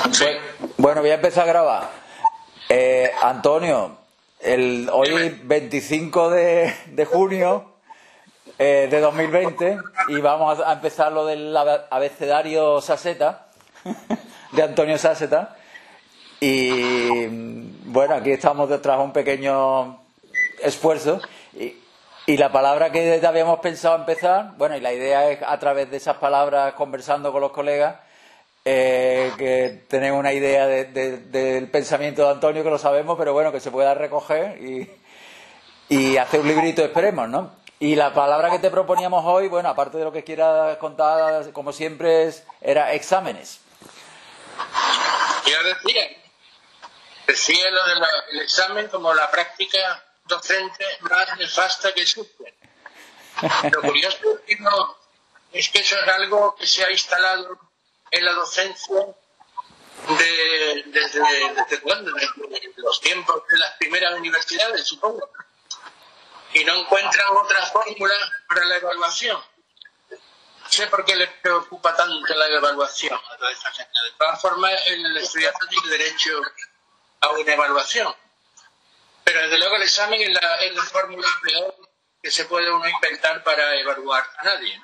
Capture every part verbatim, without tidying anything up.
Pues, bueno, voy a empezar a grabar. Eh, Antonio, el, hoy veinticinco de, de junio eh, de dos mil veinte y vamos a empezar lo del abecedario Saseta, de Antonio Saseta. Y bueno, aquí estamos detrás de un pequeño esfuerzo. Y, y la palabra que habíamos pensado empezar, bueno, y la idea es a través de esas palabras, conversando con los colegas, Eh, que tenemos una idea de, de, del pensamiento de Antonio, que lo sabemos, pero bueno, que se pueda recoger y, y hacer un librito, esperemos, ¿no? Y la palabra que te proponíamos hoy, bueno, aparte de lo que quieras contar, como siempre, es, era exámenes. Ya decía, decía lo del examen como la práctica docente más nefasta que existe. Lo curioso es que, no, es que eso es algo que se ha instalado en la docencia de, desde, desde, bueno, desde los tiempos de las primeras universidades, supongo, y no encuentran otra fórmula para la evaluación. No sé por qué les preocupa tanto la evaluación a toda esta gente. De todas formas, el estudiante tiene derecho a una evaluación, pero desde luego el examen es la, es la fórmula peor que se puede uno inventar para evaluar a nadie.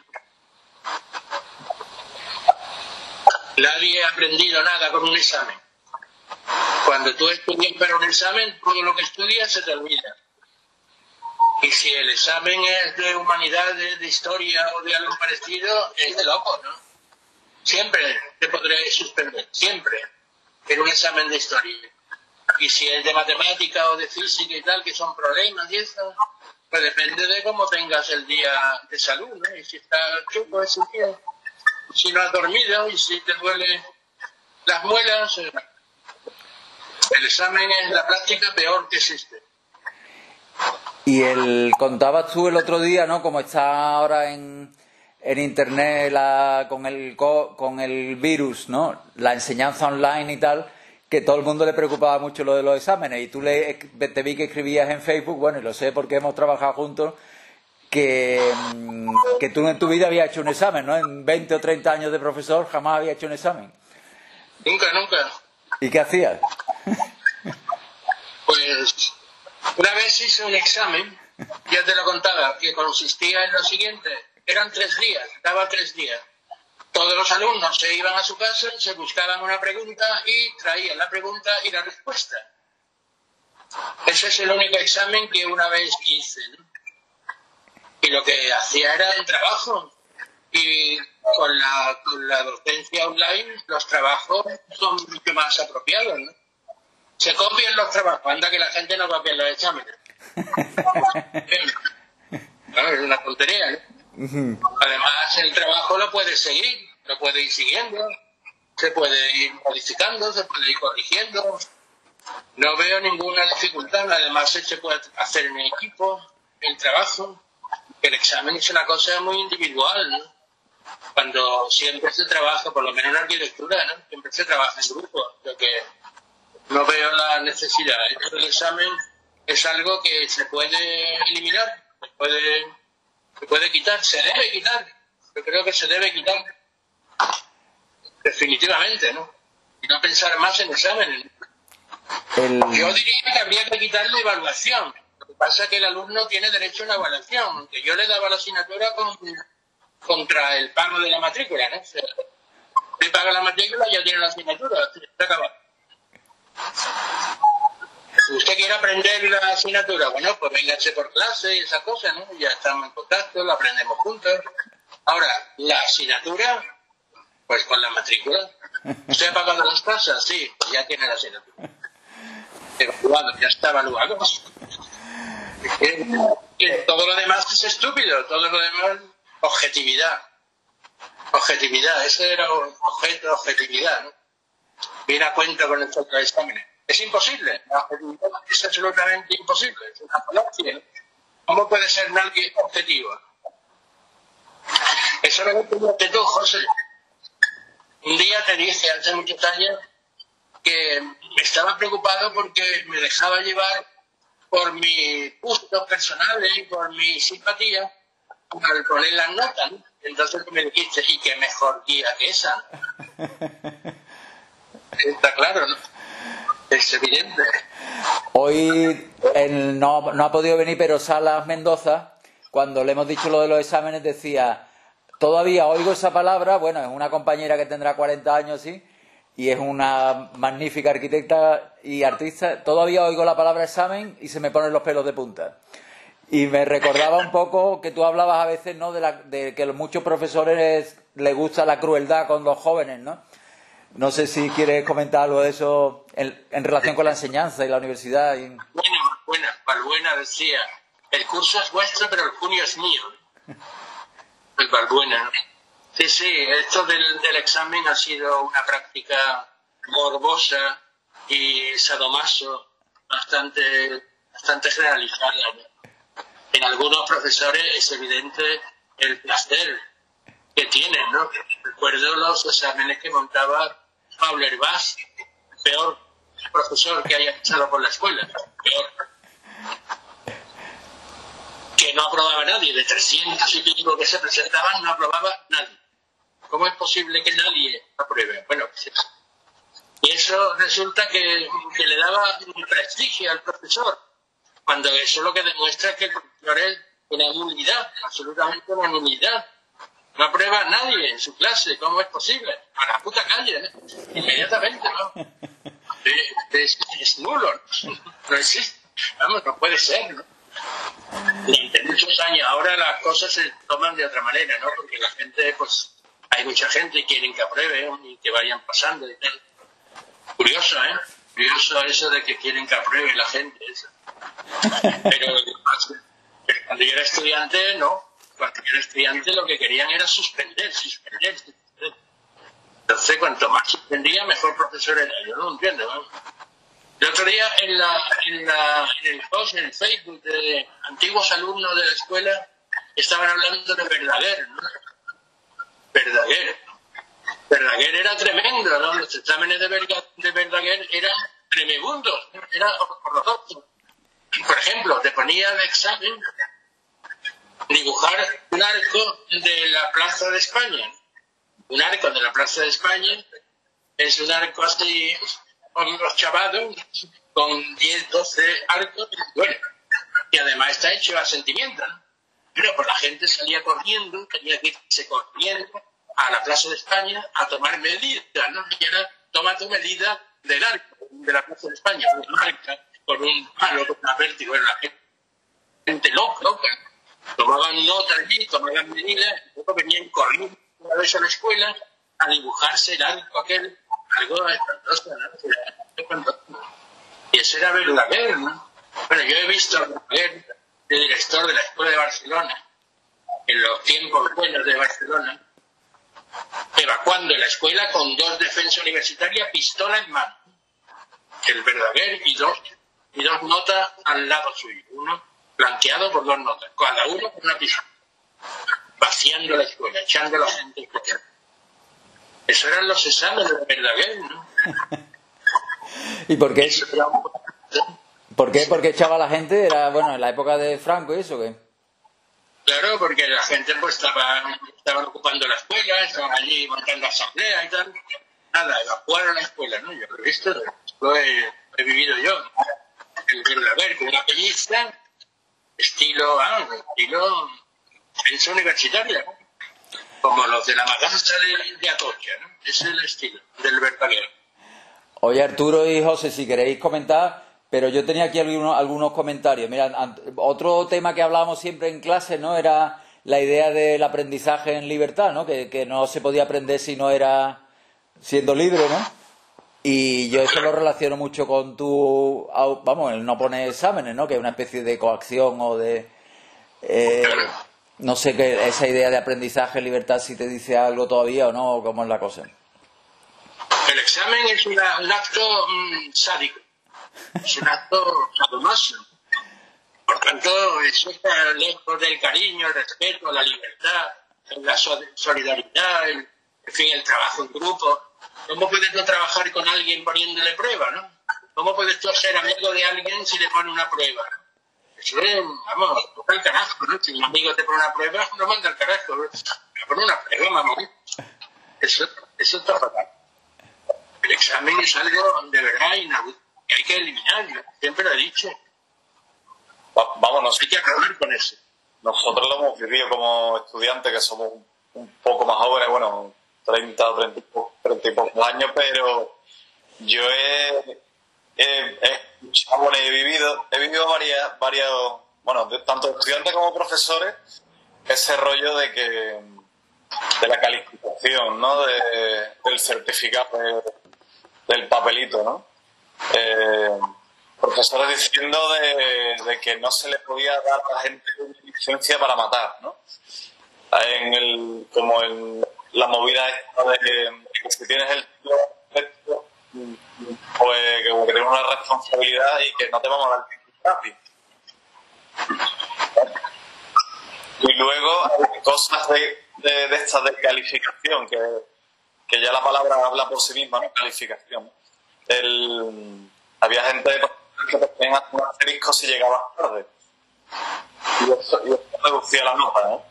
Nadie ha aprendido nada con un examen. Cuando tú estudias para un examen, todo lo que estudias se te olvida. Y si el examen es de humanidades, de historia o de algo parecido, es de loco, ¿no? Siempre te podré suspender, siempre, en un examen de historia. Y si es de matemática o de física y tal, que son problemas y eso, pues depende de cómo tengas el día de salud, ¿no? Y si estás chupo ese día, si no has dormido y si te duelen las muelas, el examen es la práctica peor que existe. Y el contabas tú el otro día, ¿no? Como está ahora en, en internet la, con el con el virus, ¿no? La enseñanza online y tal, que todo el mundo le preocupaba mucho lo de los exámenes. Y tú le, te vi que escribías en Facebook, bueno, y lo sé porque hemos trabajado juntos, que, que tú en tu vida habías hecho un examen, ¿no? En veinte o treinta años de profesor jamás habías hecho un examen. Nunca, nunca. ¿Y qué hacías? Pues una vez hice un examen, ya te lo contaba, que consistía en lo siguiente. Eran tres días, daba tres días. Todos los alumnos se iban a su casa, se buscaban una pregunta y traían la pregunta y la respuesta. Ese es el único examen que una vez hice, ¿no? Y lo que hacía era el trabajo. Y con la, con la docencia online, los trabajos son mucho más apropiados, ¿no? Se copian los trabajos, anda que la gente no copia los exámenes. Claro, es una tontería, ¿no? Además, el trabajo lo puedes seguir, lo puedes ir siguiendo, se puede ir modificando, se puede ir corrigiendo. No veo ninguna dificultad, además se puede hacer en equipo, el trabajo. El examen es una cosa muy individual, ¿no? Cuando siempre se trabaja, por lo menos en arquitectura, ¿no? Siempre se trabaja en grupo, lo que no veo la necesidad. El examen es algo que se puede eliminar, se puede, se puede quitar, se debe quitar. Yo creo que se debe quitar. Definitivamente, ¿no? Y no pensar más en exámenes. El... Yo diría que habría que quitar la evaluación. Lo que pasa es que el alumno tiene derecho a una evaluación, aunque yo le daba la asignatura con, contra el pago de la matrícula, ¿no? O sea, le paga la matrícula y ya tiene la asignatura, está acabado. Si usted quiere aprender la asignatura, bueno, pues véngase por clase y esas cosas, ¿no? Ya estamos en contacto, la aprendemos juntos. Ahora, la asignatura, pues con la matrícula. ¿Usted ha pagado las tasas? Sí, pues ya tiene la asignatura. Evaluado, ya está evaluado. Todo lo demás es estúpido, todo lo demás, objetividad. Objetividad, ese era un objeto, objetividad, ¿no? Viene a cuenta con estos exámenes. Es imposible, la objetividad es absolutamente imposible, es una falacia. ¿Cómo puede ser nadie objetivo? Eso lo que tú, José. Un día te dije, hace muchos años, que estaba preocupado porque me dejaba llevar por mis gustos personales y por mi simpatía al poner las notas, ¿no? Entonces me dijiste, ¿y qué mejor guía que esa? Está claro, ¿no? Es evidente. Hoy el, no, no ha podido venir, pero Salas Mendoza, cuando le hemos dicho lo de los exámenes, decía, todavía oigo esa palabra, bueno, es una compañera que tendrá cuarenta años, sí, y es una magnífica arquitecta y artista, todavía oigo la palabra examen y se me ponen los pelos de punta. Y me recordaba un poco que tú hablabas a veces, ¿no?, de, la, de que a muchos profesores les gusta la crueldad con los jóvenes, ¿no? No sé si quieres comentar algo de eso en, en relación con la enseñanza y la universidad. Y... Buena, buena, Balbuena decía, el curso es vuestro, pero el junio es mío. El Balbuena, ¿no? Sí, sí, esto del, del examen ha sido una práctica morbosa y sadomaso bastante, bastante generalizada, ¿no? En algunos profesores es evidente el placer que tienen, ¿no? Recuerdo los exámenes que montaba Fauler-Bass, peor profesor que haya pasado por la escuela, peor. Que no aprobaba nadie, de trescientos y pico que se presentaban, no aprobaba nadie. ¿Cómo es posible que nadie apruebe? Bueno, y eso resulta que, que le daba prestigio al profesor, cuando eso lo que demuestra es que el profesor es una nulidad, absolutamente una nulidad. No aprueba nadie en su clase, ¿cómo es posible? A la puta calle, ¿eh? Inmediatamente, ¿no? Es, es nulo, ¿no? No existe, vamos, no puede ser, ¿no? Durante muchos años, ahora las cosas se toman de otra manera, ¿no? Porque la gente, pues, hay mucha gente que quieren que aprueben y que vayan pasando y tal. Curioso, ¿eh? Curioso eso de que quieren que apruebe la gente, eso. Pero, pero cuando yo era estudiante, no. Cuando yo era estudiante lo que querían era suspender, suspender, suspender. Entonces, cuanto más suspendía, mejor profesor era. Yo no entiendo, ¿no? El otro día en, la, en, la, en el post, en el Facebook de antiguos alumnos de la escuela, estaban hablando de Verdaguer, ¿no? Verdaguer. Verdaguer era tremendo, ¿no? Los exámenes de, Verga, de Verdaguer eran tremendos, eran horrorosos. Por ejemplo, te ponía de examen dibujar un arco de la Plaza de España. Un arco de la Plaza de España es un arco así, con los chavados, con diez, doce arcos, bueno, y además está hecho a sentimiento, ¿no? Pero pues la gente salía corriendo, tenía que irse corriendo a la Plaza de España a tomar medidas, ¿no? Y era, toma tu medida del arco de la Plaza de España, con una marca, con un palo, con una vértigo, la gente loca, loca. Tomaban nota allí, tomaban medidas, y luego venían corriendo una vez a la escuela a dibujarse el arco aquel, algo espantoso, ¿no? Y eso era Verdaguer, ¿no? Bueno, yo he visto a Verdaguer, el director de la Escuela de Barcelona, en los tiempos buenos de Barcelona, evacuando la escuela con dos defensas universitarias, pistola en mano. El Verdaguer y dos, y dos notas al lado suyo, uno flanqueado por dos notas, cada uno con una pistola, vaciando la escuela, echando a la gente. Eso eran los exámenes de Verdaguer, ¿no? ¿Y por qué? ¿Por qué? Porque echaba a la gente, era, bueno, en la época de Franco y eso, ¿qué? Claro, porque la gente pues estaba, estaban ocupando la escuela, estaban allí montando asamblea y tal. Nada, evacuaron la escuela, ¿no? Yo lo he visto, lo he, he vivido yo. El Verdaguer, con una pellizca, estilo, ah, estilo defensa universitaria, ¿no? Como los de la matanza de, de Atocha, ¿no? Ese es el estilo del Verdaguer. Oye, Arturo y José, si queréis comentar, pero yo tenía aquí algunos, algunos comentarios. Mira, otro tema que hablábamos siempre en clase, ¿no? Era la idea del aprendizaje en libertad, ¿no? Que, que no se podía aprender si no era siendo libre, ¿no? Y yo eso lo relaciono mucho con tu, vamos, el no poner exámenes, ¿no? Que es una especie de coacción o de... Eh, no sé, que esa idea de aprendizaje en libertad, si te dice algo todavía o no, o cómo es la cosa. El examen es una, un acto mmm, sádico, es un acto sadomaso. Por tanto, eso está lejos del cariño, el respeto, la libertad, la solidaridad, el, en fin, el trabajo en grupo. ¿Cómo puedes no trabajar con alguien poniéndole prueba, no? ¿Cómo puedes tú ser amigo de alguien si le pone una prueba? Eso es, vamos, toca el carajo, ¿no? Si un amigo te pone una prueba, no manda el carajo. Le pone una prueba, mamá. Eso, eso está fatal. El examen examen es algo de verdad inaudito, que hay que eliminarlo, siempre lo he dicho. Va- Vámonos. Hay que acabar con eso. Nosotros lo hemos vivido como estudiantes, que somos un, un poco más jóvenes, bueno, treinta o treinta, treinta y pocos años, pero yo he, he, he escuchado, bueno, he vivido, he vivido varias, varias, bueno, de, tanto estudiantes como profesores, ese rollo de que, de la calificación, ¿no? De, del certificado, de, del papelito, ¿no? Eh, profesores diciendo de, de que no se le podía dar a la gente una licencia para matar, ¿no? En el, como en la movida esta de que si tienes el título perfecto, pues que, como que tienes una responsabilidad y que no te vamos a dar el título gratis. Y luego hay cosas de, de, de esta descalificación, que, que ya la palabra habla por sí misma, ¿no? Calificación. El, había gente que te tenían un asterisco si llegabas tarde. Y eso, y eso reducía la nota, ¿no?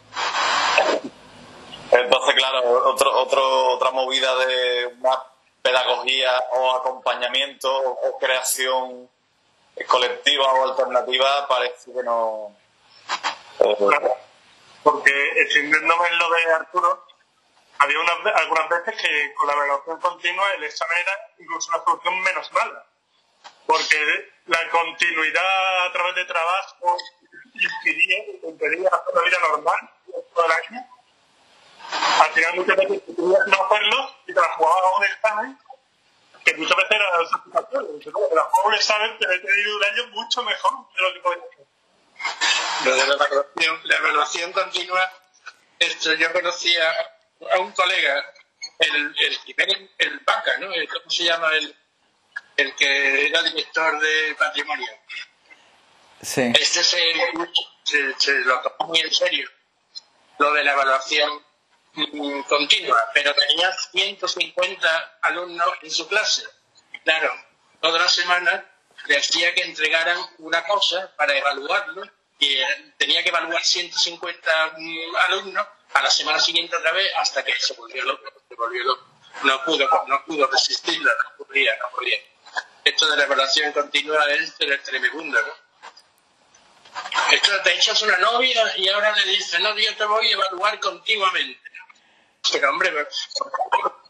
Entonces, claro, otro, otro, otra movida de una pedagogía o acompañamiento o creación colectiva o alternativa parece que no... Eh, Porque extendiéndome en lo de Arturo, había unas, ve- algunas veces que con la evaluación continua el examen era incluso una solución menos mala. Porque la continuidad a través de trabajo impedía, impedía hacer la vida normal todo el año. Al final muchas veces tú podías no hacerlo y te la jugabas a un examen que muchas veces era satisfactorio. Dices, no, te la juego a un examen, pero he tenido un año mucho mejor de lo que podía hacer. Lo de la evaluación, la evaluación continua, esto yo conocía a un colega, el, el primer, el Vaca, ¿no? El, ¿Cómo se llama? El, el que era director de patrimonio. Sí. Este se, se, se lo tomó muy en serio, lo de la evaluación mm, continua, pero tenía ciento cincuenta alumnos en su clase. Claro, toda la semana le hacía que entregaran una cosa para evaluarlo y eh, tenía que evaluar ciento cincuenta mm, alumnos a la semana siguiente otra vez hasta que se volvió loco, se volvió loco. No pudo, no pudo resistirla, no podía, no podía. Esto de la evaluación continua es tremendo, ¿no? Esto te echas una novia y ahora le dices, no, yo te voy a evaluar continuamente. Pero hombre, por favor,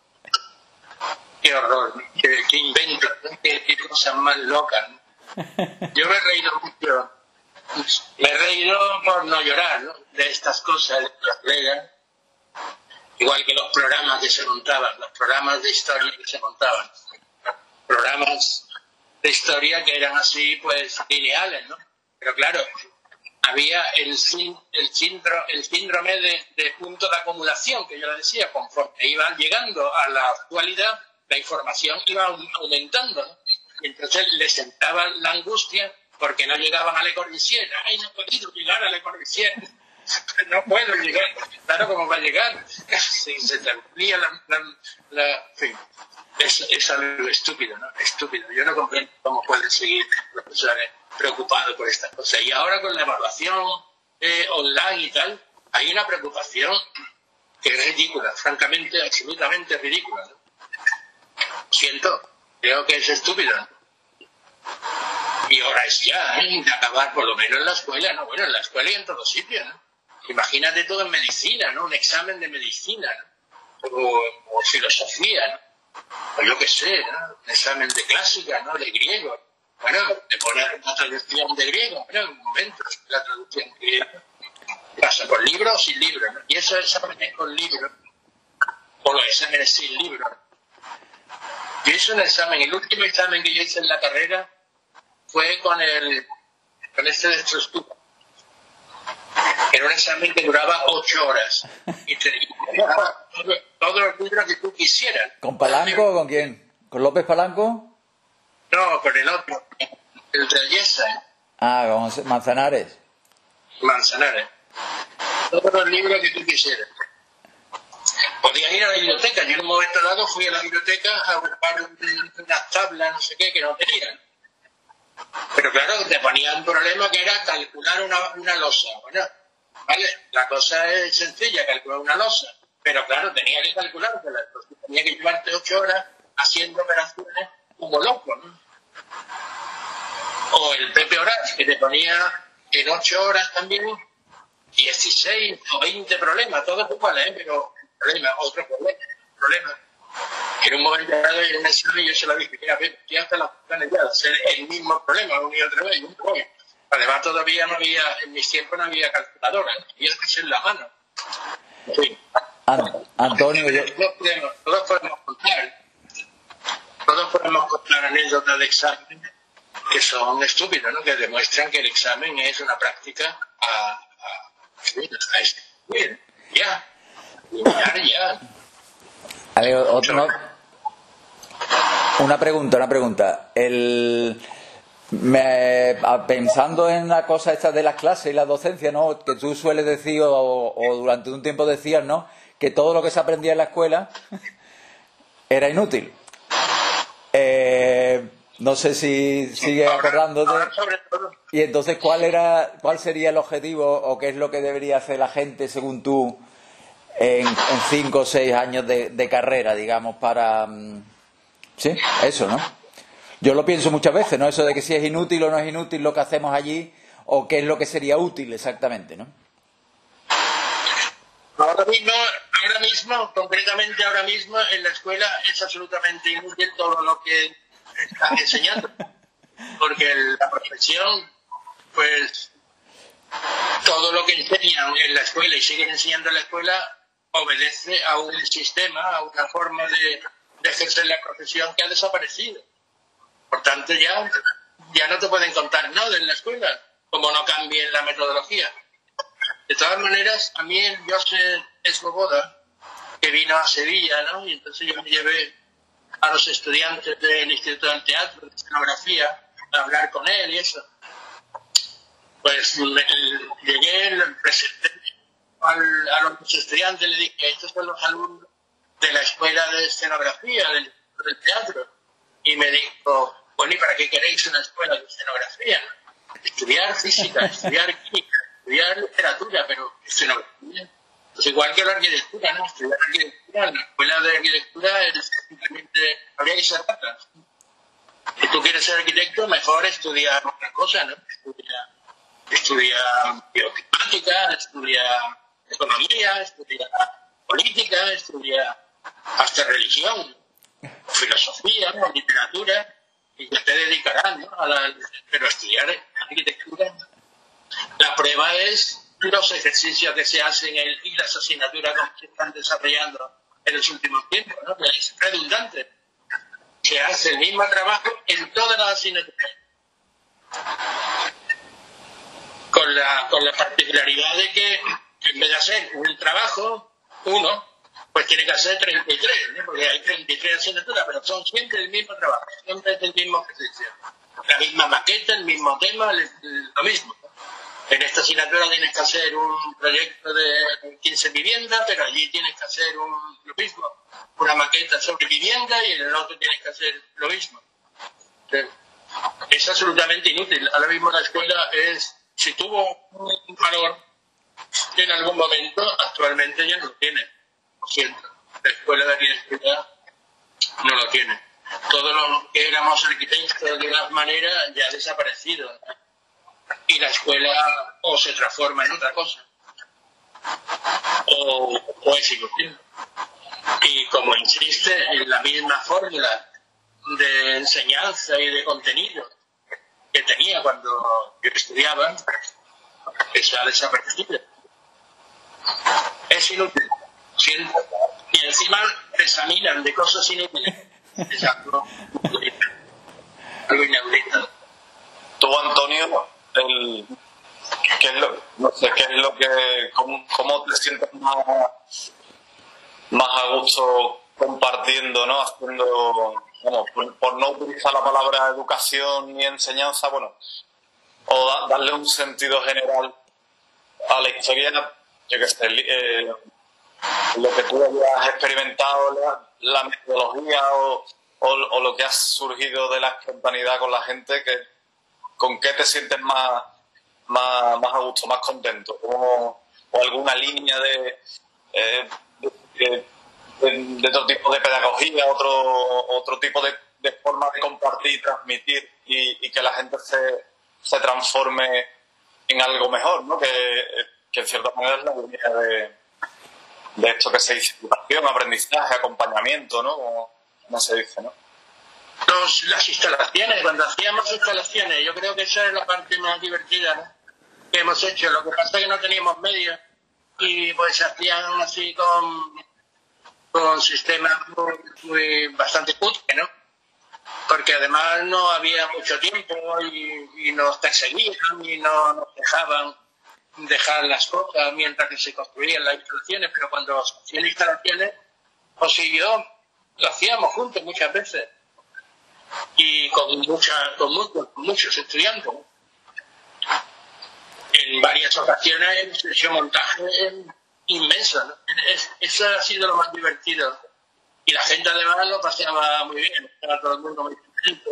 qué horror, ¿no? qué, qué invento, ¿no? qué, qué cosas más locas, ¿no? Yo me he reído mucho, me he reído por no llorar, ¿no? De estas cosas, de las reglas, igual que los programas que se montaban, los programas de historia que se montaban, programas de historia que eran así, pues, lineales, ¿no? Pero claro, había el, sín- el, síndrome, el síndrome de, de punto de acumulación, que yo le decía, conforme iban llegando a la actualidad, la información iba au- aumentando, ¿no? Y entonces les sentaba la angustia porque no llegaban a Le Corbusier. ¡Ay, no he podido llegar a Le Corbusier! No puedo llegar. Claro, ¿cómo va a llegar? Si se te amplía la... la, la en fin, es, es algo estúpido, ¿no? Estúpido. Yo no comprendo cómo pueden seguir los profesores preocupados por estas cosas. Y ahora con la evaluación eh, online y tal, hay una preocupación que es ridícula, francamente, absolutamente ridícula, ¿no? Siento, creo que es estúpida. Y ahora es ya, ¿eh? De acabar por lo menos en la escuela, ¿no? Bueno, en la escuela y en todos sitios, ¿no? Imagínate todo en medicina, ¿no? Un examen de medicina, ¿no? O, o filosofía, ¿no? O yo qué sé, ¿no? Un examen de clásica, ¿no? De griego. Bueno, de poner una traducción de griego, bueno, un momento, la traducción de griego. Pasa con libro o sin libro, ¿no? Y esos exámenes con libro, o los exámenes sin libro. Yo hice un examen, el último examen que yo hice en la carrera fue con el con este de estructura. Era un examen que duraba ocho horas. Y te daba todo, todos los libros que tú quisieras. ¿Con Palanco o con quién? ¿Con López Palanco? No, con el otro. El de Yesa, ¿eh? Ah, con Manzanares. Manzanares. Todos los libros que tú quisieras. Podías ir a la biblioteca. Yo en un momento dado fui a la biblioteca a buscar un- unas tablas, no sé qué, que no tenían. Pero claro, te ponían un problema que era calcular una, una losa. Bueno, vale, la cosa es sencilla, calcular una losa. Pero claro, tenía que calcular, entonces tenía que llevarte ocho horas haciendo operaciones como loco, ¿no? O el Pepe Horas, que te ponía en ocho horas también dieciséis o veinte problemas, todos iguales, ¿eh? Pero problema, otro problema, problema. En un momento dado, en un examen, yo se lo dije, mira, Pepe, ya hasta las planes ya de hacer el mismo problema una y otra vez, y un problema. Además, todavía no había, en mis tiempos no había calculadora, y es que hacer la mano. Sí. Antonio, yo... todos, podemos, todos podemos contar, todos podemos contar anécdotas de examen que son estúpidas, ¿no? Que demuestran que el examen es una práctica a, a, a estudiar, ya, ya, ya. A ver, otro, no. Una pregunta, una pregunta. El... Me, pensando en la cosa esta de las clases y la docencia, ¿no? Que tú sueles decir, o, o durante un tiempo decías, ¿no? Que todo lo que se aprendía en la escuela era inútil. Eh, no sé si sigues acordándote. Y entonces, ¿cuál era, cuál sería el objetivo o qué es lo que debería hacer la gente, según tú, en, en cinco o seis años de, de carrera, digamos, para... Sí, eso, ¿no? Yo lo pienso muchas veces, ¿no? Eso de que si es inútil o no es inútil lo que hacemos allí, o qué es lo que sería útil exactamente, ¿no? Ahora mismo, ahora mismo, concretamente ahora mismo, en la escuela es absolutamente inútil todo lo que están enseñando. Porque la profesión, pues, todo lo que enseñan en la escuela y siguen enseñando en la escuela obedece a un sistema, a una forma de, de ejercer la profesión que ha desaparecido. Por tanto, ya, ya no te pueden contar nada en la escuela, como no cambien la metodología. De todas maneras, a mí el Josep Escoboda, que vino a Sevilla, ¿no? Y entonces yo me llevé a los estudiantes del Instituto del Teatro, de Escenografía, a hablar con él y eso. Pues me, llegué, le presenté al, a los estudiantes, le dije, estos son los alumnos de la Escuela de Escenografía, del, del Teatro. Y me dijo, bueno, ¿y para qué queréis una escuela de escenografía? Estudiar física, estudiar química, estudiar literatura, pero escenografía. Pues igual que la arquitectura, ¿no? Estudiar arquitectura, la escuela de arquitectura es simplemente, habría que ser rata. Si tú quieres ser arquitecto, mejor estudiar otra cosa, ¿no? Estudia, estudia bioclimática, estudia economía, estudia política, estudia hasta religión, filosofía, ¿no? Literatura, y ya te dedicarás, ¿no? A la, pero estudiar arquitectura, la prueba es los ejercicios que se hacen el, y las asignaturas que se están desarrollando en los últimos tiempos, ¿no? Que es redundante. Se hace el mismo trabajo en todas las asignaturas. Con la, con la particularidad de que en vez de hacer un trabajo, uno, pues tiene que hacer treinta y tres, ¿no? Porque hay treinta y tres asignaturas, pero son siempre el mismo trabajo, siempre es el mismo ejercicio. La misma maqueta, el mismo tema, el, el, lo mismo. En esta asignatura tienes que hacer un proyecto de quince viviendas, pero allí tienes que hacer un, lo mismo, una maqueta sobre vivienda, y en el otro tienes que hacer lo mismo. Es absolutamente inútil. Ahora mismo la escuela es, si tuvo un valor en algún momento, actualmente ya no lo tiene. Lo siento, la escuela de arquitectura no lo tiene. Todos los que éramos arquitectos de las maneras ya ha desaparecido. Y la escuela o se transforma en otra cosa, o, o es inútil. Y como insiste en la misma fórmula de enseñanza y de contenido que tenía cuando yo estudiaba, eso ha desaparecido. Es inútil. Y encima te examinan de cosas inútiles. Es algo, algo inaudito. Tú, Antonio, el, ¿qué es lo, no sé, qué es lo que, cómo, cómo te sientes más, más a gusto compartiendo, ¿no? Haciendo, bueno, por, por no utilizar la palabra educación ni enseñanza, bueno, o da, darle un sentido general a la historia, yo qué sé, eh, lo que tú hayas experimentado, la, la metodología o, o, o lo que ha surgido de la espontaneidad con la gente, que ¿con qué te sientes más, más, más a gusto, más contento? ¿O, o alguna línea de, eh, de, de de, de otro tipo de pedagogía, otro, otro tipo de, de forma de compartir, transmitir y, y que la gente se, se transforme en algo mejor, ¿no? Que, que en cierta manera es la línea de, de esto que se dice educación, aprendizaje, acompañamiento, ¿no? Como, como se dice, ¿no? Los, las instalaciones, cuando hacíamos instalaciones, yo creo que esa es la parte más divertida, ¿no?, que hemos hecho. Lo que pasa es que no teníamos medios y pues se hacían así con, con sistemas muy, muy bastante cutre, ¿no? Porque además no había mucho tiempo y, y nos perseguían y no nos dejaban dejar las cosas mientras que se construían las instalaciones, pero cuando se hacían instalaciones, pues y yo lo hacíamos juntos muchas veces y con, mucha, con, muchos, con muchos estudiantes. En varias ocasiones hemos hecho montajes inmensos, ¿no? Es, eso ha sido lo más divertido. Y la gente además lo paseaba muy bien, estaba todo el mundo muy feliz.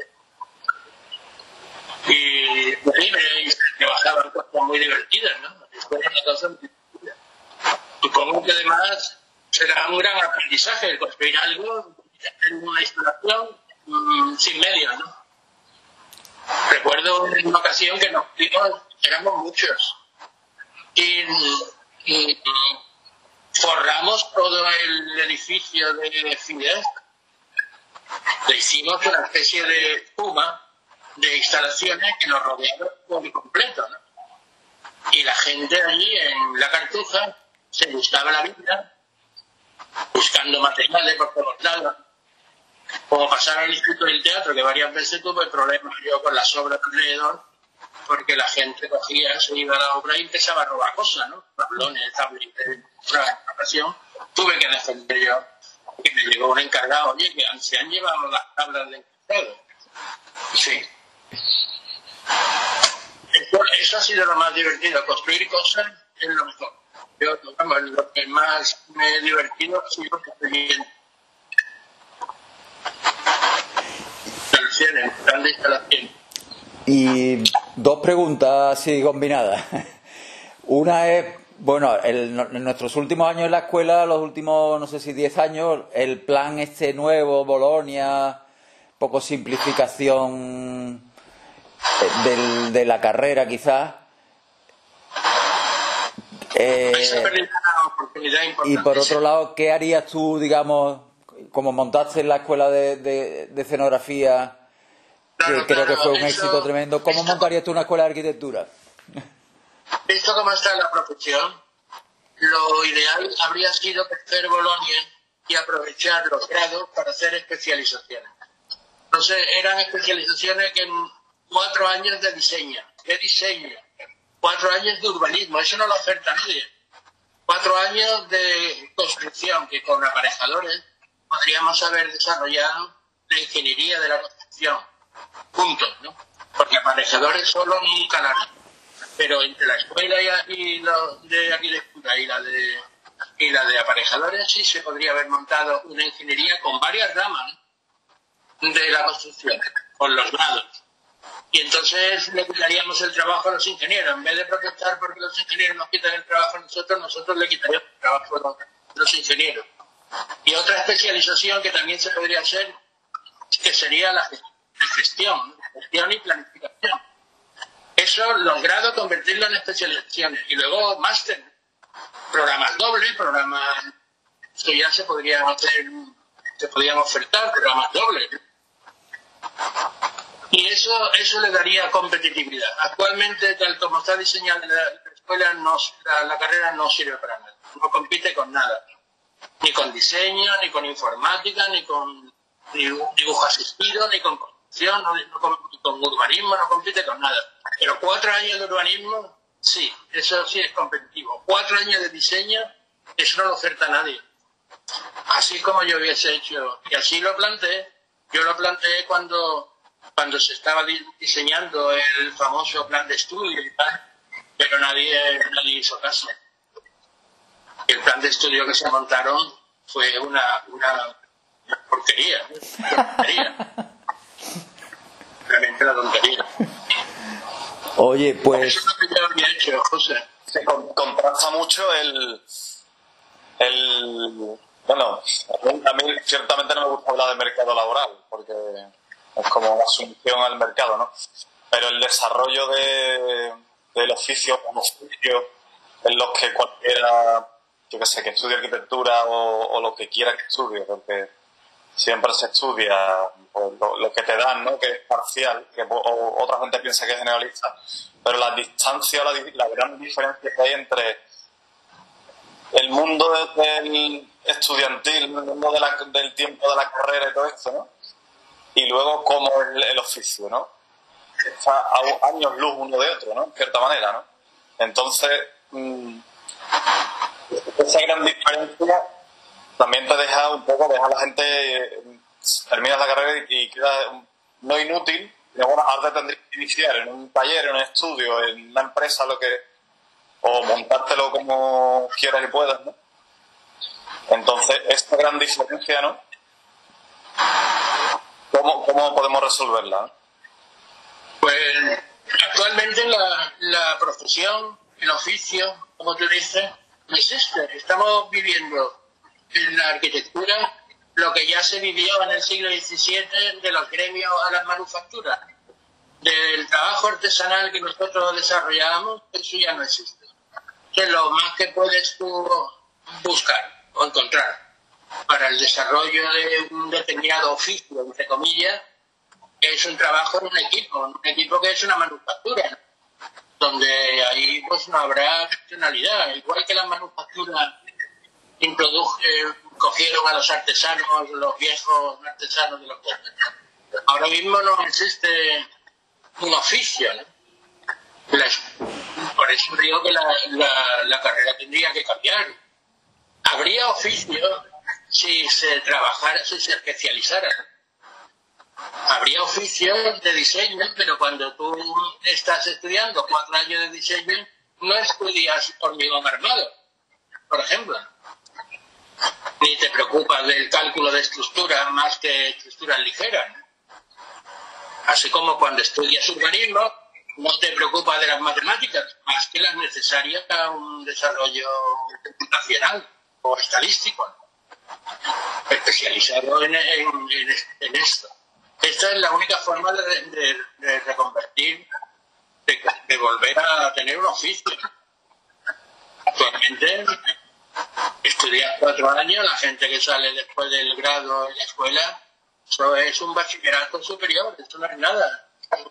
Y pues, libre, y se trabajaban cosas muy divertidas, ¿no? Fue una cosa muy divertida. Supongo que además será un gran aprendizaje el construir algo, hacer una instalación mmm, sin medios, ¿no? Recuerdo en una ocasión que nos fuimos, éramos muchos, y, y forramos todo el edificio de Fidesz. Le hicimos una especie de espuma de instalaciones que nos rodearon por completo, ¿no? Y la gente allí en la Cartuja se buscaba la vida, buscando materiales por todos lados. Como pasaba el Instituto del Teatro, que varias veces tuve problemas yo con las obras alrededor, porque la gente cogía, se iba a la obra y empezaba a robar cosas, ¿no? Tablones, tablets. En una ocasión tuve que defender yo, y me llegó un encargado, oye, que se han llevado las tablas de encargado. Sí. Eso, eso ha sido lo más divertido, construir cosas es lo mejor. Yo, vamos, lo que más me he divertido ha sido construir instalaciones, grandes instalaciones. Y dos preguntas así combinadas. Una es, bueno, el, en nuestros últimos años en la escuela, los últimos, no sé si diez años, el plan este nuevo, Bolonia, poco simplificación del, de la carrera quizás. Eh, y por otro lado, ¿qué harías tú, digamos, como montaste en la escuela de, de, de escenografía? Claro, que creo claro, que fue un eso, éxito tremendo. ¿Cómo esto, montarías tú una escuela de arquitectura? Visto cómo está la profesión, lo ideal habría sido hacer Bolonia y aprovechar los grados para hacer especializaciones. Entonces, eran especializaciones que en cuatro años de diseño, de diseño, cuatro años de urbanismo, eso no lo oferta nadie. Cuatro años de construcción, que con aparejadores podríamos haber desarrollado la ingeniería de la construcción. Puntos, ¿no? Porque aparejadores solo nunca la vi. Pero entre la escuela y, y lo de arquitectura y la de y la de aparejadores sí se podría haber montado una ingeniería con varias ramas de la construcción, con los grados. Y entonces le quitaríamos el trabajo a los ingenieros. En vez de protestar porque los ingenieros nos quitan el trabajo a nosotros, nosotros le quitaríamos el trabajo a los ingenieros. Y otra especialización que también se podría hacer, que sería la gestión, gestión y planificación. Eso, los grados, convertirlo en especializaciones. Y luego máster, programas dobles, programas... Esto ya se podrían hacer, se podrían ofertar, programas dobles. Y eso, eso le daría competitividad. Actualmente, tal como está diseñada la, la escuela, no, la, la carrera no sirve para nada. No compite con nada. Ni con diseño, ni con informática, ni con dibujo asistido, ni con construcción, no, no con, ni con urbanismo, no compite con nada. Pero cuatro años de urbanismo, sí, eso sí es competitivo. Cuatro años de diseño, eso no lo oferta nadie. Así como yo hubiese hecho, y así lo planteé. Yo lo planteé cuando, cuando se estaba diseñando el famoso plan de estudio y tal, pero nadie, nadie hizo caso. El plan de estudio que se montaron fue una, una porquería, una tontería. Realmente una tontería. Oye, pues... Eso es lo que yo había hecho, José. Se con, contrasta mucho el, el, Bueno, a mí ciertamente no me gusta hablar de mercado laboral, porque es como una sumisión al mercado, ¿no? Pero el desarrollo de, del oficio como oficio, en los que cualquiera, yo que sé, que estudie arquitectura o, o lo que quiera que estudie, porque siempre se estudia pues, lo, lo que te dan, ¿no? Que es parcial, que o, otra gente piensa que es generalista, pero la distancia, la, la gran diferencia que hay entre el mundo del estudiantil, el mundo de la, del tiempo de la carrera y todo esto, ¿no? Y luego cómo es el, el oficio, ¿no? Está a años luz uno de otro, ¿no? En cierta manera, ¿no? Entonces, mmm, esa gran diferencia también te deja un poco, deja a la gente, terminas la carrera y queda no inútil, pero bueno, ahora te tendrías que iniciar en un taller, en un estudio, en una empresa, lo que o montártelo como quieras y puedas, ¿no? Entonces, esta gran diferencia, ¿no? ¿Cómo, cómo podemos resolverla? Pues actualmente la, la profesión, el oficio, como tú dices, no existe. Estamos viviendo en la arquitectura lo que ya se vivió en el siglo diecisiete de los gremios a las manufacturas. Del trabajo artesanal que nosotros desarrollábamos, eso ya no existe. Entonces, lo más que puedes tú buscar o encontrar para el desarrollo de un determinado oficio, entre comillas, es un trabajo en un equipo, un equipo que es una manufactura, ¿no? Donde ahí pues no habrá personalidad, igual que las manufacturas introdujo, eh, cogieron a los artesanos, los viejos artesanos de los pueblos. Ahora mismo no existe un oficio, ¿no? La, por eso digo que la, la, la carrera tendría que cambiar. Habría oficio si se trabajara, si se especializara. Habría oficios de diseño, pero cuando tú estás estudiando cuatro años de diseño, no estudias hormigón armado, por ejemplo. Ni te preocupas del cálculo de estructura más que estructuras ligeras, ¿no? Así como cuando estudias urbanismo, no te preocupas de las matemáticas más que las necesarias para un desarrollo computacional o estadístico, ¿no? Especializado en, en, en, en esto. Esta es la única forma de, de, de reconvertir, de, de volver a tener un oficio. Actualmente, estudias cuatro años, la gente que sale después del grado en la escuela, eso es un bachillerato superior, eso no es nada.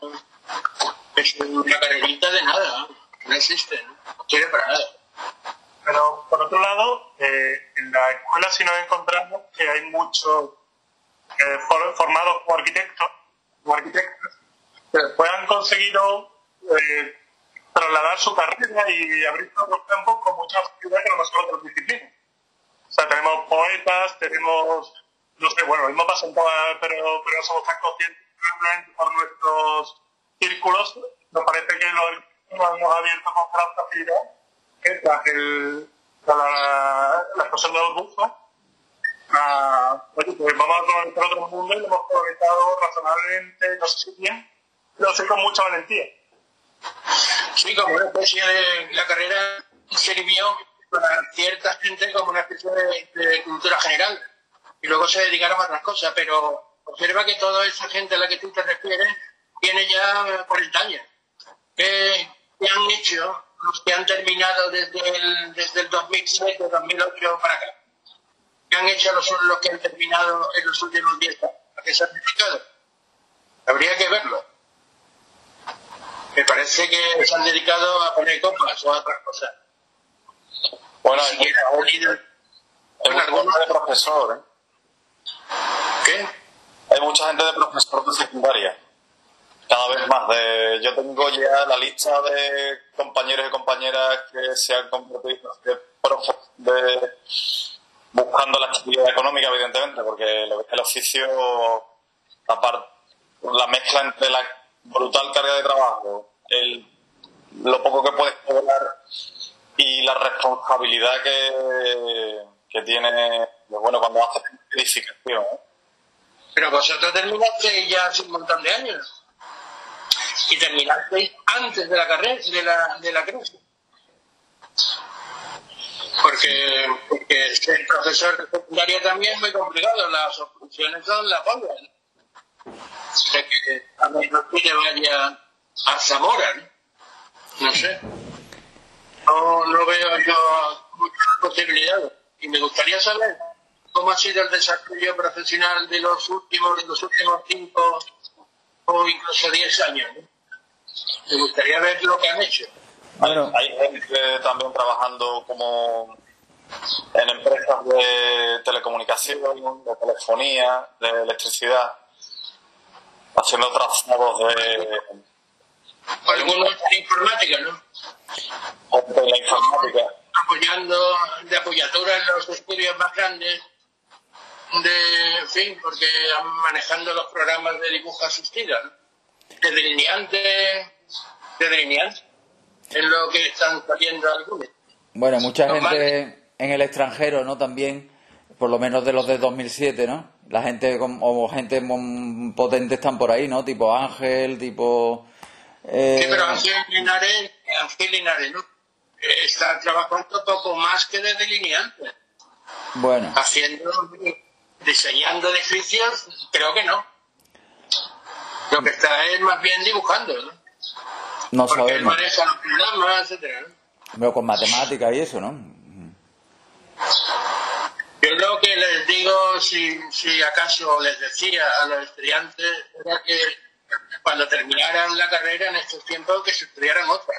Es una carrerita de nada, no existe, no sirve para nada. Pero, por otro lado, eh, en la escuela sí nos encontramos que hay muchos eh, formados como arquitectos, como arquitectos, que después han conseguido eh, trasladar su carrera y abrir otros campos con mucha facilidad que a lo mejor otras disciplinas. O sea, tenemos poetas, tenemos, no sé, bueno, lo mismo pasa en todas, pero, pero no somos tan conscientes por nuestros círculos. Nos parece que lo hemos abierto con gran facilidad, que tras el, la, la, la cosa de los buzos, a, oye, pues vamos a colonizar otro mundo y lo hemos colonizado razonablemente, no sé si bien, pero sí con mucha valentía. Sí, como una especie de la carrera sirvió para cierta gente como una especie de, de cultura general y luego se dedicaron a otras cosas, pero observa que toda esa gente a la que tú te refieres tiene ya cuarenta años. ¿Qué, qué han hecho los que han terminado desde el, desde el dos mil siete, dos mil ocho para acá? ¿Qué han hecho los, los que han terminado en los últimos diez años? ¿A qué se han dedicado? Habría que verlo. Me parece que se han dedicado a poner copas o a otras cosas. Bueno, Ni siquiera han venido hay mucha gente de profesor, ¿eh? ¿Qué? Hay mucha gente de profesor de secundaria. Cada vez más. De, yo tengo ya la lista de compañeros y compañeras que se han convertido de profes, de, buscando la actividad económica, evidentemente, porque el oficio, aparte, la mezcla entre la brutal carga de trabajo, el, lo poco que puedes cobrar y la responsabilidad que, que tiene, bueno, cuando haces edificación, ¿eh? Pero vosotros terminasteis ya hace un montón de años. Y terminasteis antes de la carrera, de la, de la crisis. Porque Porque, porque ser profesor de secundaria también es muy complicado, las opciones son la polla. ¿No? O sea que a menos que vaya a Zamora, ¿no? No sé. No, no veo yo muchas posibilidades. Y me gustaría saber cómo ha sido el desarrollo profesional de los últimos, de los últimos cinco o incluso diez años, ¿no? Me gustaría ver lo que han hecho. Bueno. Hay, hay gente también trabajando como en empresas de telecomunicación, de telefonía, de electricidad, haciendo trazados de... Algunos de informática, ¿no? De la informática. Apoyando de apoyatura en los estudios más grandes, de, en fin, porque manejando los programas de dibujo asistido, ¿no? De delineante, de delineante, es lo que están saliendo algunos. Bueno, mucha Los gente males. en el extranjero, ¿no? También, por lo menos de los de dos mil siete, ¿no? La gente, con- o gente mon- potente están por ahí, ¿no? Tipo Ángel, tipo... eh, Sí, pero Ángel Linares, Ángel Linares, ¿no? Eh, Está trabajando poco más que de delineante, bueno, haciendo, diseñando edificios, creo que no. Lo que está es más bien dibujando, ¿no? no Porque él sabemos. maneja los programas, etcétera, ¿no? Pero con matemáticas y eso, ¿no? Yo lo que les digo, si, si acaso les decía a los estudiantes, era que cuando terminaran la carrera en estos tiempos, que se estudiaran otra.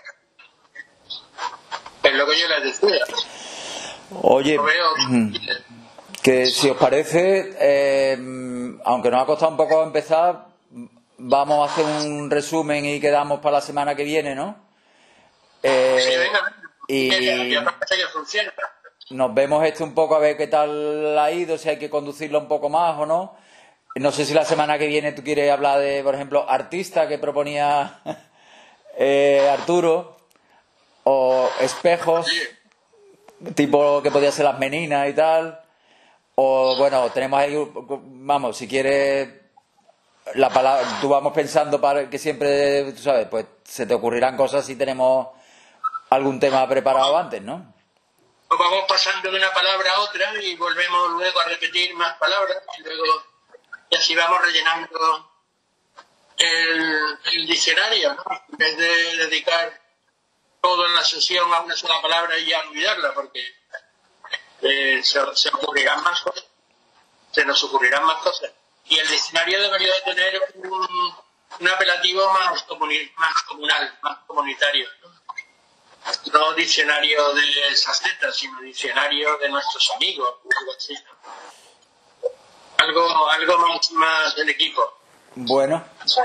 Es lo que yo les decía. Oye, Lo veo. que si os parece, eh, aunque nos ha costado un poco empezar, vamos a hacer un resumen y quedamos para la semana que viene, ¿no? Eh, Sí, venga, y- que ya parece que funciona. Nos vemos esto un poco a ver qué tal ha ido, si hay que conducirlo un poco más o no. No sé si la semana que viene tú quieres hablar de, por ejemplo, artista que proponía eh, Arturo, o espejos, Sí. tipo que podía ser las meninas y tal. O bueno, tenemos ahí, vamos, si quieres, la palabra, tú vamos pensando para que siempre, tú sabes, pues se te ocurrirán cosas si tenemos algún tema preparado antes, ¿no? Pues vamos pasando de una palabra a otra y volvemos luego a repetir más palabras y luego y así vamos rellenando el, el diccionario, ¿no? En vez de dedicar todo en la sesión a una sola palabra y ya olvidarla, porque eh, se, se ocurrirán más cosas, se nos ocurrirán más cosas. Y el diccionario debería de tener un, un apelativo más, comuni, más comunal, más comunitario, ¿no? No diccionario de Saceta, sino diccionario de nuestros amigos, algo así, ¿no? Algo, algo más, más del equipo. Bueno,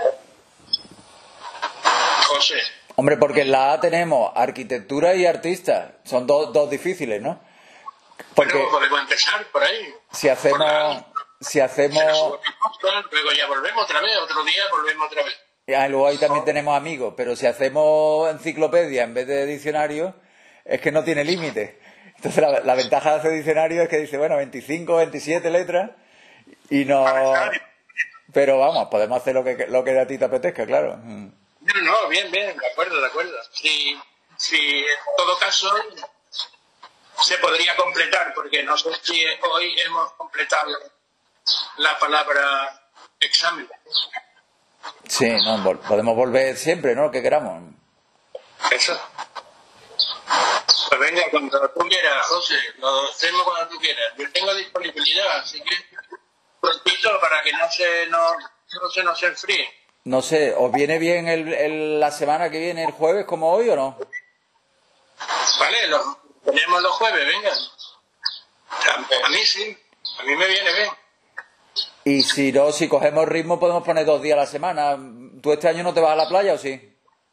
José. hombre, porque en la A tenemos arquitectura y artista, son dos, dos difíciles, ¿no? Porque Bueno, podemos empezar por ahí. si hacemos, si Se nos hacemos, ocurre, luego ya volvemos otra vez, otro día volvemos otra vez. ah, luego ahí también tenemos amigos, pero si hacemos enciclopedia en vez de diccionario, es que no tiene límite. Entonces la, la ventaja de hacer diccionario es que dice, bueno, veinticinco, veintisiete letras y no... Pero vamos, podemos hacer lo que, lo que a ti te apetezca, claro. Mm. No, no, bien, bien, de acuerdo, de acuerdo. Si, si en todo caso se podría completar, porque no sé si hoy hemos completado la palabra examen. Sí, no, vol- podemos volver siempre, ¿no? Lo que queramos. Eso. Pues venga, cuando tú quieras, José, lo hacemos cuando tú quieras. Yo tengo disponibilidad, así que prontito para que no se nos, no se nos enfríe. No sé, ¿os viene bien el, el- la semana que viene, el jueves, como hoy o no? Vale, lo tenemos los jueves, venga. A, a mí sí, a mí me viene bien. Y si no, si cogemos ritmo, podemos poner dos días a la semana. ¿Tú este año no te vas a la playa o sí?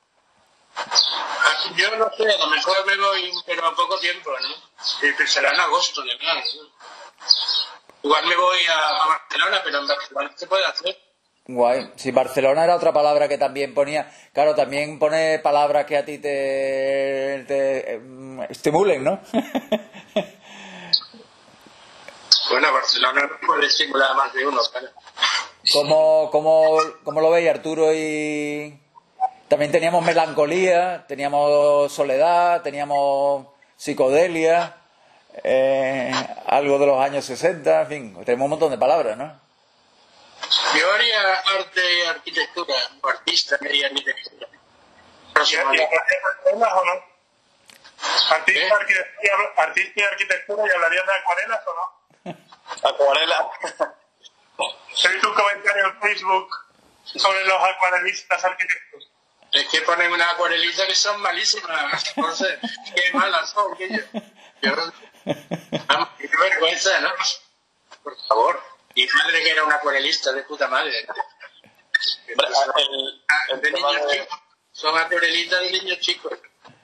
Yo no sé, a lo mejor me voy, pero a poco tiempo, ¿no? Sí, pues será en agosto, de verdad, ¿no? Igual me voy a, a Barcelona, pero en Barcelona se puede hacer. Guay. Si Barcelona era otra palabra que también ponía. Claro, también pone palabras que a ti te, te em, estimulen, ¿no? Bueno, Barcelona puede estimular a más de uno, claro. ¿Cómo, cómo, cómo lo veis, Arturo? Y también teníamos melancolía, teníamos soledad, teníamos psicodelia. eh, algo de los años sesenta, en fin, tenemos un montón de palabras, ¿no? Yo haría arte y arquitectura, o artista y arquitectura. ¿Y Próximamente. acuarelas o no? Artista, ¿Eh? arquitectura, artista y arquitectura, ¿y hablarías de acuarelas o no? Acuarela. He visto un comentario en Facebook sobre los acuarelistas arquitectos. Es que ponen una acuarelita que son malísimas. No sé, qué malas son, que yo. yo vamos, qué vergüenza, ¿no? Por favor. Mi madre que era una acuarelista de puta madre. Hombre, el, el De tema niños de- chicos. Son acuarelitas de niños chicos.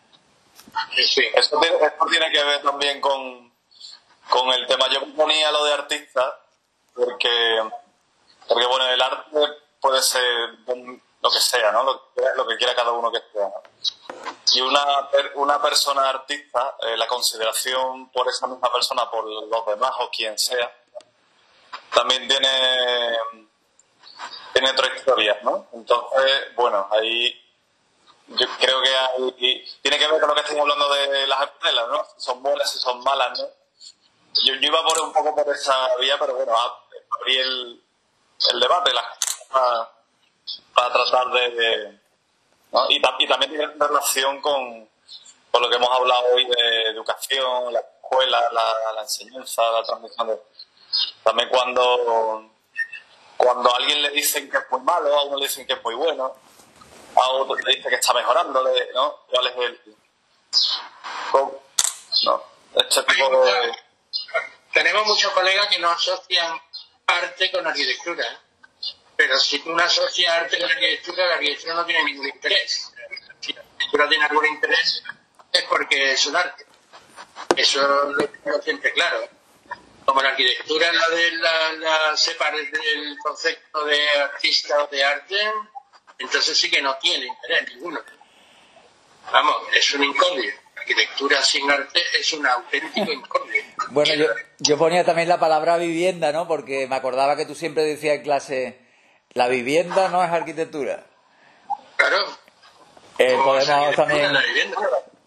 Sí. Esto tiene, esto tiene que ver también con, con el tema. Yo ponía lo de artista porque, porque, bueno, el arte puede ser un- lo que sea, ¿no? Lo que, lo que quiera cada uno que sea, ¿no? Y una, per- una persona artista, eh, la consideración por esa misma persona, por los demás o quien sea, también tiene, tiene otra historia, ¿no? Entonces, bueno, ahí yo creo que hay, tiene que ver con lo que estamos hablando de las acuarelas, ¿no? Si son buenas, si son malas, ¿no? Yo, yo iba por un poco por esa vía, pero bueno, ab- abrí el, el debate la, para, para tratar de... de- ¿no? y, ta- y también tiene relación con, con lo que hemos hablado hoy de educación, la escuela, la, la enseñanza, la transmisión de... También cuando, cuando a alguien le dicen que es muy malo, a uno le dicen que es muy bueno, a otro le dice que está mejorando, ¿no? ¿Cuál es el...? ¿Cómo? No, este tipo de... Tenemos muchos colegas que no asocian arte con arquitectura. ¿eh? Pero si tú no asocias arte con arquitectura, la arquitectura no tiene ningún interés. Si la arquitectura tiene algún interés, es porque es un arte. Eso lo tengo siempre claro. Como la arquitectura la de la, la separa del concepto de artista o de arte, entonces sí que no tiene interés ninguno. Vamos, es un incordio. La arquitectura sin arte es un auténtico incordio. Bueno, yo, yo ponía también la palabra vivienda, ¿no? Porque me acordaba que tú siempre decías en clase, la vivienda no es arquitectura. Claro. Eh, Como podemos arquitectura también... la vivienda.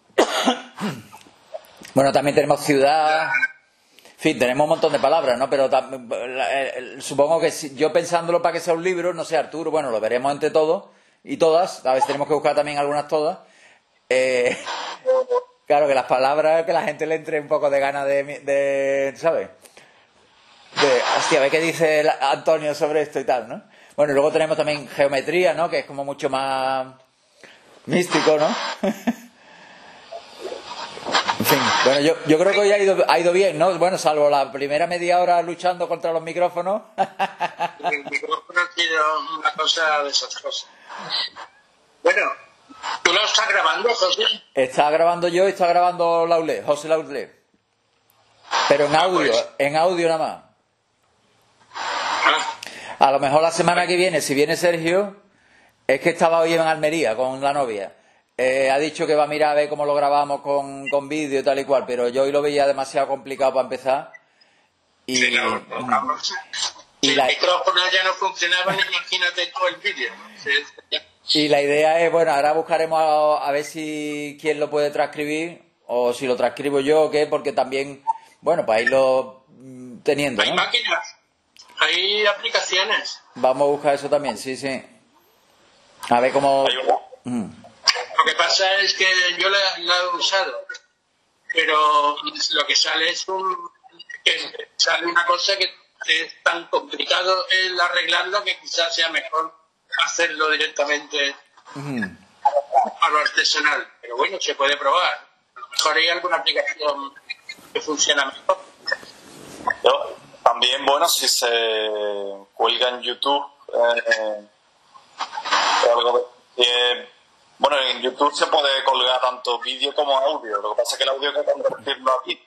Bueno, también tenemos ciudad... En fin, tenemos un montón de palabras, ¿no? Pero tam- la- eh, supongo que si- yo pensándolo para que sea un libro, no sé, Arturo, bueno, lo veremos entre todos y todas, a veces tenemos que buscar también algunas todas. Eh, claro, que las palabras, que la gente le entre un poco de ganas de, de ¿sabes? De, hostia, a ver qué dice el Antonio sobre esto y tal, ¿no? Bueno, y luego tenemos también geometría, ¿no? Que es como mucho más místico, ¿no? En fin, bueno, yo, yo creo que hoy ha ido, ha ido bien, ¿no? Bueno, salvo la primera media hora luchando contra los micrófonos. El micrófono ha sido una cosa desastrosa. Bueno, ¿tú lo estás grabando, José? Está grabando yo y está grabando Laulé, José Laulé. Pero en audio, en audio nada más. Ah, A lo mejor la semana que viene, si viene Sergio, es que estaba hoy en Almería con la novia. Eh, ha dicho que va a mirar a ver cómo lo grabamos con, con vídeo y tal y cual, pero yo hoy lo veía demasiado complicado para empezar. Y, sí, claro, vamos. y Si la- el micrófono ya no funcionaba, imagínate todo el vídeo. Sí, ya. Y la idea es, bueno, ahora buscaremos a, a ver si quién lo puede transcribir o si lo transcribo yo o qué, porque también, bueno, para irlo mm, teniendo, Hay ¿no? máquinas, hay aplicaciones. Vamos a buscar eso también, sí, sí. A ver cómo... Hay una- Mm. Lo que pasa es que yo la, la he usado, pero lo que sale es un, que sale una cosa que es tan complicado el arreglarlo que quizás sea mejor hacerlo directamente Ujú. a lo artesanal. Pero bueno, se puede probar. A lo mejor hay alguna aplicación que funciona mejor. Yo, también, bueno, si se cuelga en YouTube, eh, algo de- eh, bueno, en YouTube se puede colgar tanto vídeo como audio. Lo que pasa es que el audio hay que convertirlo aquí.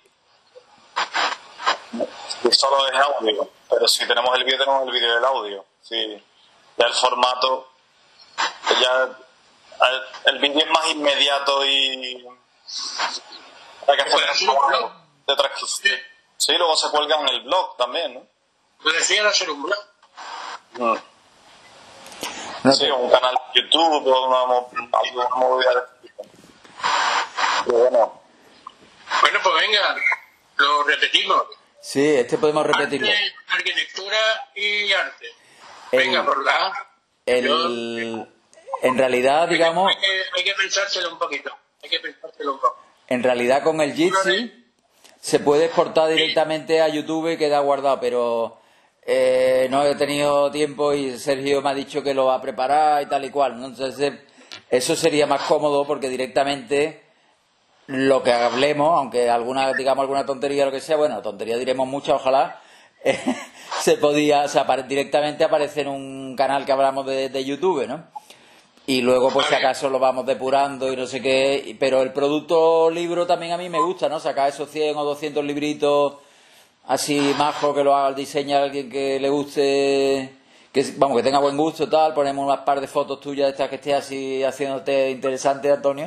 Y solo es audio. Pero si tenemos el vídeo, tenemos el vídeo y el audio. Sí. Ya el formato, ya el, el vídeo es más inmediato y hay que hacer Puede hacer un blog. de transcripción. Sí, luego se cuelga en el blog también, ¿no? Lo decía hacer un blog. Mm. No Sí, te- un canal de YouTube o una, mo- alguna movida de este tipo. Y bueno, Bueno, pues venga, Lo repetimos. Sí, este podemos repetirlo. Arte, arquitectura y arte. Venga, El- por la A. El, Yo- en realidad, digamos, Hay que, hay que pensárselo un poquito. Hay que pensárselo un poco. en realidad con el Jitsi se puede exportar directamente a YouTube y queda guardado, pero eh, no he tenido tiempo y Sergio me ha dicho que lo va a preparar y tal y cual, ¿no? Entonces, eso sería más cómodo porque directamente lo que hablemos, aunque alguna, digamos alguna tontería o lo que sea, bueno, tontería diremos mucha, ojalá, eh, se podía, o sea, apare- directamente aparece en un canal que hablamos de, de YouTube, ¿no? Y luego, pues si acaso lo vamos depurando y no sé qué, y- pero el producto libro también a mí me gusta, ¿no? Sacar esos cien o doscientos libritos así majos que lo haga, diseña alguien que le guste, que vamos, que tenga buen gusto, tal, ponemos unas par de fotos tuyas de estas que estés así haciéndote interesante, Antonio.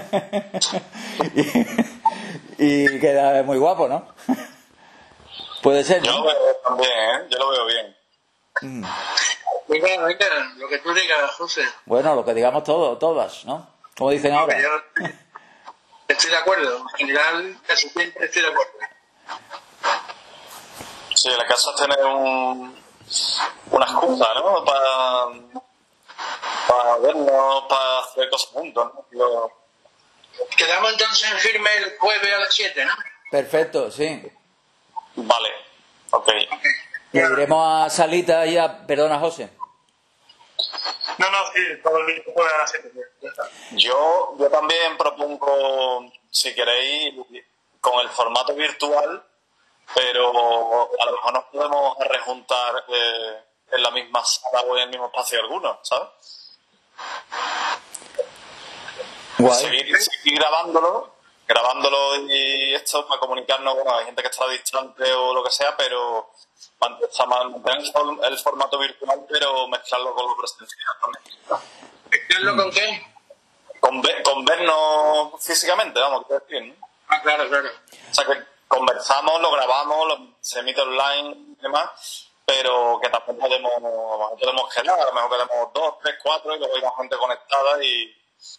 y, y queda muy guapo, ¿no? Puede ser, Yo ¿no? lo veo también, ¿eh? Yo lo veo bien. Venga, venga, lo que tú digas, José. Bueno, lo que digamos todos, todas, ¿no? Como dicen ahora. Yo estoy de acuerdo. En general, casi siempre estoy de acuerdo. Sí, el caso es tener un, una excusa, ¿no? Para, para vernos, para hacer cosas juntos, ¿no? Lo- Quedamos entonces en firme el jueves a las siete, ¿no? Perfecto, sí. Vale, ok. Le diremos a Salita y a... Perdona, José. No, no, sí, todo el mismo puede hacer. Ya está. Yo, yo también propongo, si queréis, con el formato virtual, pero a lo mejor nos podemos rejuntar eh, en la misma sala o en el mismo espacio algunos, ¿sabes? Guay. Seguir, seguir grabándolo, grabándolo y esto para comunicarnos, bueno, hay gente que está distante o lo que sea, pero mant- o sea, mantener el for- el formato virtual, pero mezclarlo con lo presencial también. ¿Mezclarlo con qué? Con, ve- con vernos físicamente, vamos, quiero decir, ¿no? Ah, claro, claro. O sea, que conversamos, lo grabamos, lo- se emite online y demás, pero que tampoco podemos, a lo mejor podemos quedar, a lo mejor quedamos dos, tres, cuatro y luego hay más gente conectada y...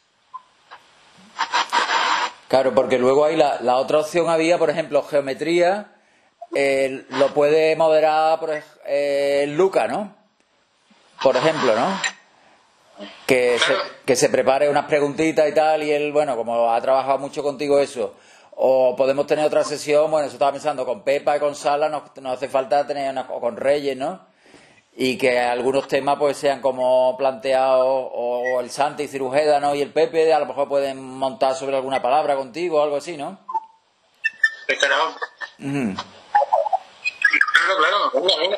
Claro, porque luego hay la, la otra opción había, por ejemplo, geometría, eh, lo puede moderar por, ej- eh, Luca, ¿no? Por ejemplo, ¿no? Que se, que se prepare unas preguntitas y tal, y él, bueno, como ha trabajado mucho contigo eso. O podemos tener otra sesión, bueno, eso estaba pensando, con Pepa y con Sala, no, no hace falta tener una, o con Reyes, ¿no? Y que algunos temas pues sean como planteados, o el Santi y Cirujeda, ¿no? Y el Pepe, a lo mejor pueden montar sobre alguna palabra contigo o algo así, ¿no? Pues claro, Ujú. claro, claro. Venga, venga.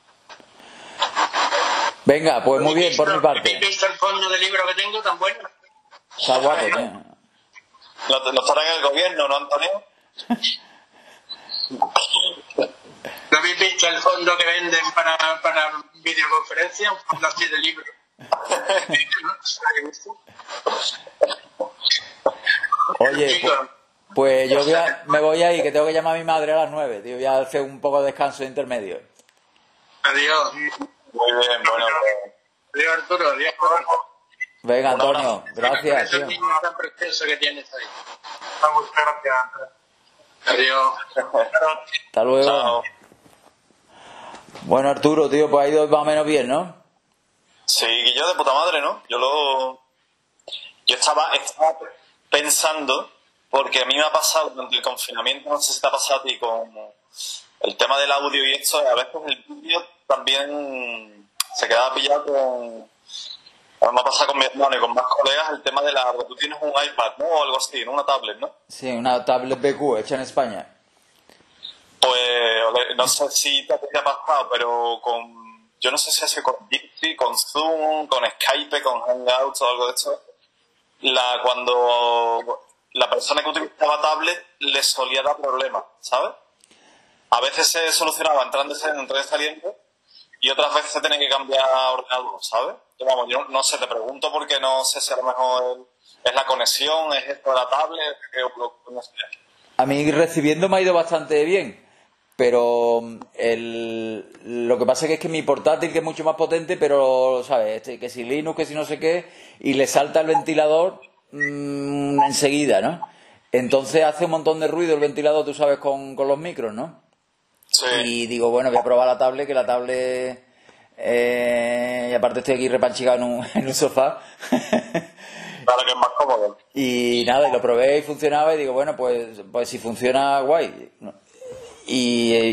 Venga, pues muy bien, por mi ¿Habéis parte. visto el fondo del libro que tengo tan bueno? Está guapo, tío. ¿No, no estará en el gobierno, no, Antonio? ¿No habéis visto el fondo que venden para, para videoconferencia? Un fondo así de libro. Oye, pues, Chicos, pues yo voy a- me voy ahí, que tengo que llamar a mi madre a las nueve, tío. Voy a hacer un poco de descanso intermedio. adiós. Muy bien, bueno, pues, Adiós, Arturo. Adiós. Venga, Un abrazo. Antonio, gracias, Esos tío. niños tan preciosos que tienes ahí. Muchas gracias. Adiós. Hasta luego. chao. Bueno, Arturo, tío, pues ha ido más o menos bien, ¿no? Sí, y yo de puta madre, ¿no? Yo lo... Yo estaba, estaba pensando, porque a mí me ha pasado durante el confinamiento, no sé si te ha pasado a ti, con el tema del audio y esto, a veces el vídeo también se quedaba pillado con... Me ha pasado con mi hermano y con más colegas el tema de la... Tú tienes un iPad, ¿no? O algo así, ¿no? Una tablet, ¿no? Sí, una tablet B Q hecha en España. Pues no sé si te ha pasado, pero con... Yo no sé si ha sido con Jitsi, con Zoom, con Skype, con Hangouts o algo de eso. La, cuando la persona que utilizaba tablet le solía dar problemas, ¿sabes? A veces se solucionaba entrando y entrando y saliendo y otras veces se tenía que cambiar ordenador, ¿sabes? Yo, vamos, yo no, no sé, te pregunto porque no sé si a lo mejor es la conexión, es esto de la tablet, que, no sé. A mí recibiendo me ha ido bastante bien, pero el, lo que pasa es que es que mi portátil, que es mucho más potente, pero, ¿sabes? Este, que si Linux, que si no sé qué, y le salta el ventilador mmm, enseguida, ¿no? Entonces hace un montón de ruido el ventilador, tú sabes, con, con los micros, ¿no? Sí. Y digo, bueno, voy a probar la tablet, que la tablet... Eh, y aparte estoy aquí repanchigado en un, en un sofá. Claro que es más cómodo. Y nada, y lo probé y funcionaba y digo, bueno, pues, pues si funciona, guay. Y,